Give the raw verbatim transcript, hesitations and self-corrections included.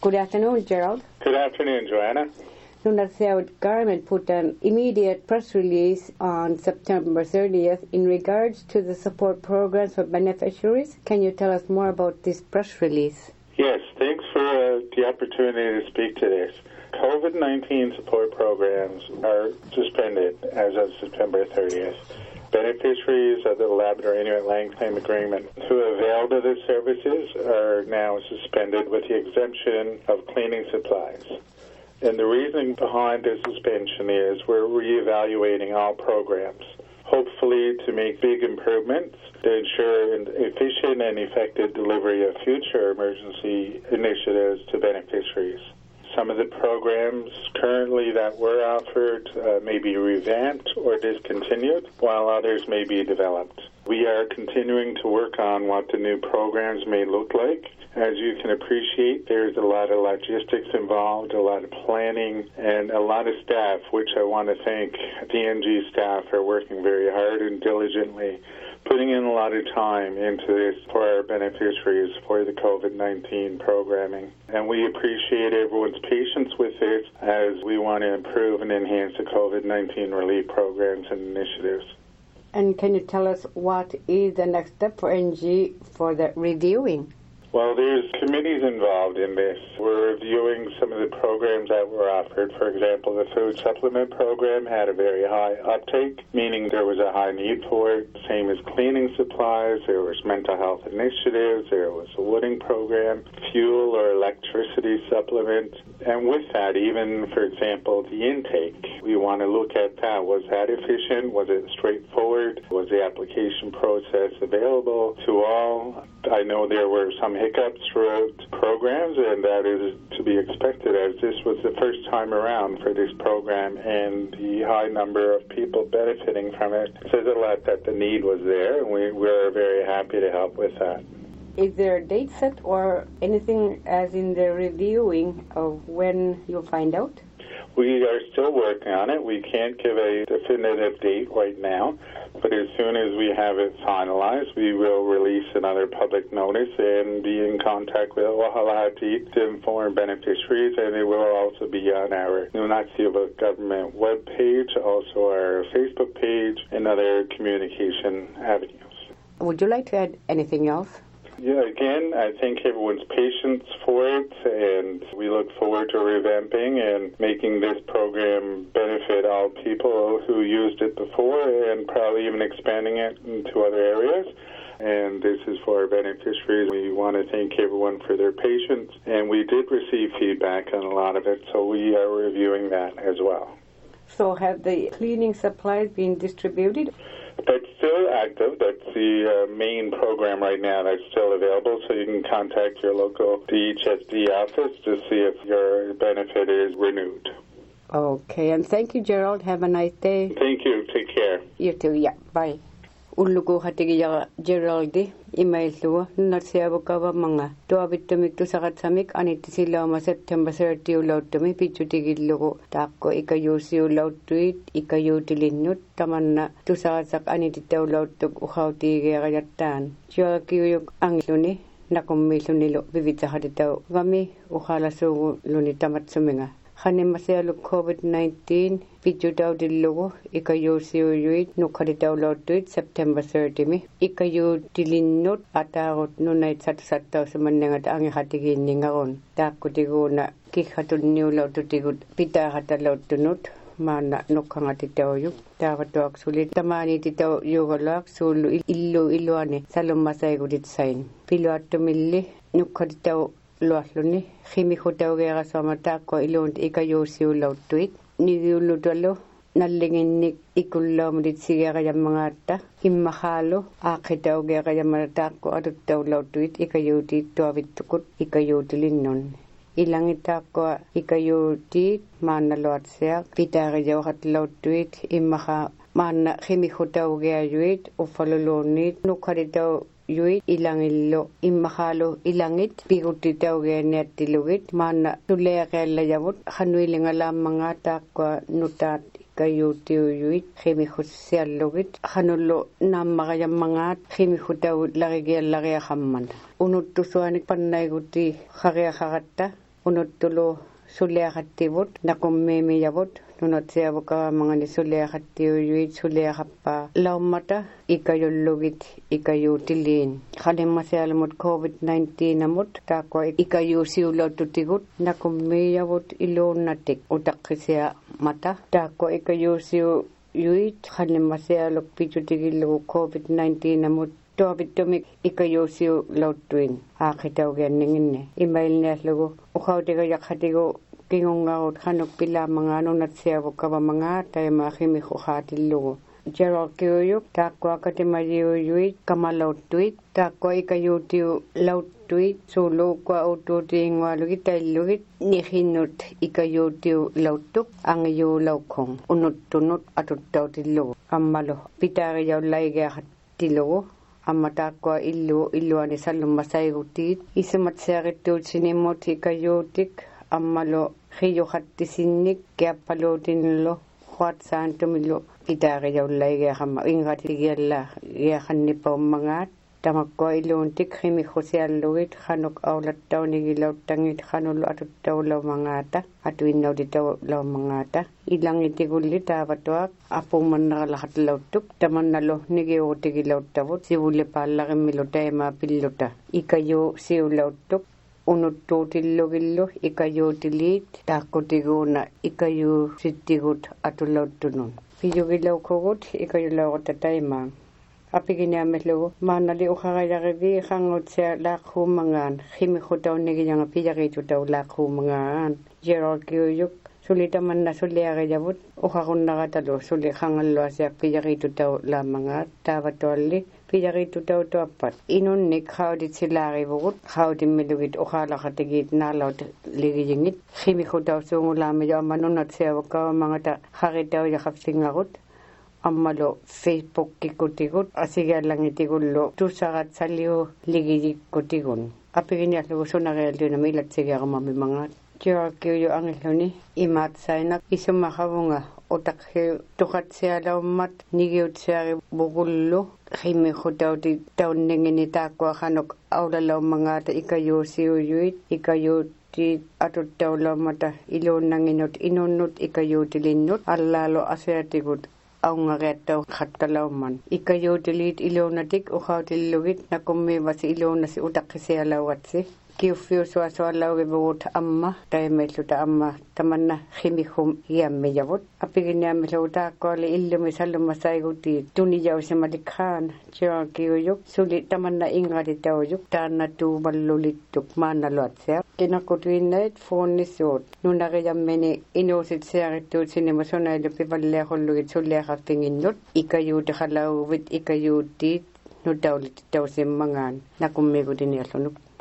Good afternoon, Gerald. Good afternoon, Joanna. The government put an immediate press release on September thirtieth in regards to the support programs for beneficiaries. Can you tell us more about this press release? Yes, thanks for uh, the opportunity to speak to this. COVID nineteen support programs are suspended as of September thirtieth. Beneficiaries of the Labrador Inuit Land Claim Agreement who availed of the services are now suspended with the exemption of cleaning supplies. And the reasoning behind this suspension is we're reevaluating all programs, hopefully to make big improvements to ensure an efficient and effective delivery of future emergency initiatives to beneficiaries. Some of the programs currently that were offered uh, may be revamped or discontinued, while others may be developed. We are continuing to work on what the new programs may look like. As you can appreciate, there's a lot of logistics involved, a lot of planning, and a lot of staff, which I want to thank. D N G staff are working very hard and diligently, putting in a lot of time into this for our beneficiaries for the COVID nineteen programming. And we appreciate everyone's patience with this as we want to improve and enhance the COVID nineteen relief programs and initiatives. And can you tell us what is the next step for N G for the reviewing? Well, there's committees involved in this. We're reviewing some of the programs that were offered. For example, the food supplement program had a very high uptake, meaning there was a high need for it. Same as cleaning supplies. There was mental health initiatives. There was a wooding program, fuel or electricity supplement. And with that, even, for example, the intake, we want to look at that. Was that efficient? Was it straightforward? Was the application process available to all? I know there were some hiccups throughout programs, and that is to be expected as this was the first time around for this program, and the high number of people benefiting from it says a lot that the need was there, and we, we're very happy to help with that. Is there a date set or anything as in the reviewing of when you'll find out? We are still working on it. We can't give a definitive date right now, but as soon as we have it finalized, we will release another public notice and be in contact with Ohalati to inform beneficiaries, and it will also be on our Nunatsiavut government webpage, also our Facebook page, and other communication avenues. Would you like to add anything else? Yeah, again, I thank everyone's patience for it, and we look forward to revamping and making this program benefit all people who used it before and probably even expanding it into other areas. And this is for our beneficiaries. We want to thank everyone for their patience, and we did receive feedback on a lot of it, so we are reviewing that as well. So have the cleaning supplies been distributed? That's still active. That's the uh, main program right now that's still available, so you can contact your local D H S D office to see if your benefit is renewed. Okay, and thank you, Gerald. Have a nice day. Thank you. Take care. You too, yeah. Bye. Ulugo hatigiya Geraldi emailua natsiabukawa mga tuabitumik tu sakatsamik anitisilama September thirtieth ulautumi pichutigillugu taakko ikayusi ulautuit ikayutilinut tamanna tusakatsak anititaulautuk uhautigiagayattaan juakiyuk angluni nakummilunilo bivitsahaditau gami uhalasuuluni tamatsuminga Hanimasialu COVID nineteen pichutaudillugu ikayusiuyuit nukhaditaulautuit September thirtieth ikayu tilinnut ataarut nunait satusatausamannangat angihatigiinningagun taakkutiguna kikhatunniulaututigut pitaahatalautunut maana nukhangatitauyuk taavatuaksulit tamaanititau yugaluak suulu illu illuani salummasaigutitsain piluattumilli nukhaditau Luasluni, Himihutauga Samatako ilunt ikayusiulautuit, Nigiulutalo, Nalinginik ikulamudit sigayamangata, Himahalo, Akitauga Yamatako adutaulautuit, ikayuti tuavitukut, ikayutilinun. Ilangitako ikayuti, Manaloatsia, Pitarajohatlautuit, Imaha, Mana Himihutauga yuit, Ufalulunit, Nukaditau. Yuit ilangillo immahalo ilangit pigutitauge nettilugit mana tuleaqella yavut hanuilingala mangata ko nutat kayutiu yuit khimihussiallugit hanullo nammagayam mangat khimihutau lagigel lagya hamman unuttusuanik pannaiguti khagya khagatta unuttulo suliaqattivut naqummimiiyavut nunatsiavuka mangani suliaqattiuyuit suliaqappa laummata ikayullugit ikayuutiliin qalimmasialamut covid nineteen amut taaqua ikayuusiulauttutigut naqummiyavut iluunnatik utaqqisia mata taaqua ikayuusiu yuit qalimmasialuk pichutigillugu covid nineteen amut toavittumik ikayuusiu lauttuin aaqitaugianninginni imailniallugu uqautiga yaqhatigu kingungaut khanuk pilamanga nunatsiavuk kavamanga taimaakhimikhu qaatillugu Gerald Kiyuyuk taaqua katimayuyuit kamalauttuit taaqua ikayuutiu lauttuit sulu kwa utuutiingualugit taillugit nihinnut ikayuutiu lauttuk angiyu laukhong unuttunut atuttautillugu ammalu pitaariyaulaigiaqattilugu amma taaqua illu illuani sallummasaigutit isumatsiarittuut sinimut ikayuutik ammalu khiyuqattisinnik kiappaluutinillu huatsaantumillu itaariyaulaigiaqamma ingatigialla giaqannippaummangaat tamakkua illuuntik khimikhusiallugit khanuk aulattaunigilautangit khanullu atuttaulaumangaata atuinnautitaulaumangaata ilangitigulli taavatuaq apumannaqalaqatlautuk tamannalu nigiugutigilauttavut sivullipaallaqimmilu taimaa pilluta ikayu siulauttuk unuttuutillugillu ikayuutiliit taaqqutiguuna ikayu sittigut atulauttunun piyugilaukugut ikayulauqutta taimaa apiginiamillugu maannali uqaqayaqivii qanngutsia laaqhuumangaan khimikhutaunnigiñanga piyaqitutau laaqhuumangaan Gerald Kiyuyuk sulitamanna suliaqiyavut uqaqunnaqatalu suli qangalluasiaq piyaqitutau laamangaat taavatualli piyaqitutau tuappat inunnik qautitsilaarivugut qautimmilugit uqaalaqatigit naalaut ligiyingit khimikhutau suungulaamiyo amanunatsiavukkavamangata qaqitau yaqapsingagut ammalu Facebook kikutigut asigiallangitigullu tusaqat saliu ligiyikkutigun apiginiallugu sunaqialluunami ilatsigiaqamamimangaat Kiyuyu angilluni imaatsainaq isumaqavunga utaqhi tuqatsialaummat nigiutsiari bugullu khimikhutauti taunningini taaqua qanuk aulalaumangaata ikayuusiuyuit ikayuuti atuttaulaumata iluunnanginut inunnut ikayuutilinnut allaalu asiatigut aungaqeattau khattalauman ikayuutilit iluunatik uqautillugit nakummivasi iluunasi utaqqisialaugatsi kiuffiusuasuallaugivugut amma taimeilluta amma tamanna khimikhum iammiyavut apiginiamillugu taaqquali illumi sallummassaigutit tuniyausimalikhaan Gerald Kiyuyuk suli tamanna ingatitauyuk taanna tuuvallulittuk maannaluatsia kinaqutuinnait fuunnisuut nunaqiyammini inuusitsiarittuut sinimasunailu pivalliaqhullugit sulliaqappinginnut ikayuutiqalauguvit ikayuutiit nutaulit tausimmangaan nakummigutiniallunuk